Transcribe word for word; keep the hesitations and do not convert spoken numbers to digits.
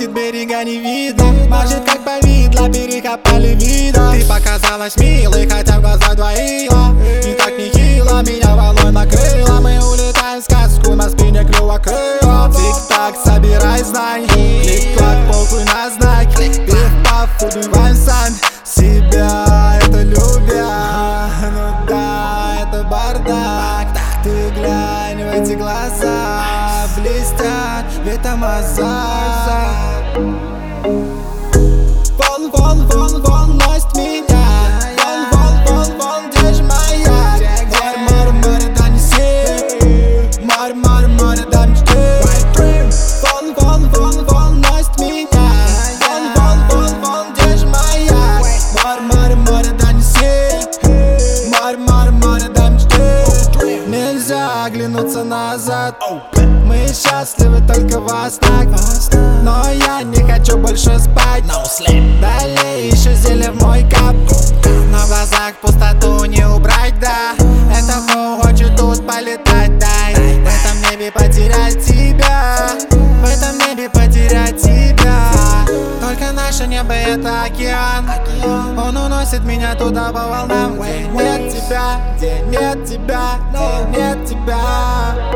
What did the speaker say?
уносит, берега не видно. Может, как повидло, перекопали вида. Ты показалась милой, хотя в глаза двоила. И так нехило, меня волной накрыло. Мы улетаем в сказку, на спине клюва крыло. Тик-так, собирай знай, клик-клак, похуй на знак. Пиф-паф, убиваем сами себя, это любя. Ну да, это бардак. Ты глянь в эти глаза, блестят, ведь там азарт. Вон, вон, вон, вон, носит меня. Вон, вон, вон, вон, где же моя? Море, море, море, да неси. Море, море, море, да мечты. Вон, вон, вон, вон, носит меня. Вон, вон, вон, вон, где же моя? Море, море, море, да неси. Море, море, море, да мечты. Нельзя оглянуться назад. Мы счастливы только во снах, но я не хочу больше спать. Далее еще зелье в мой кап, но в глазах пустоту не убрать, да. Это фоу хочет тут полетать, дай. В этом небе потерять тебя, в этом небе потерять тебя. Только наше небо это океан, он уносит меня туда по волнам. Где нет тебя, где нет тебя, где нет тебя.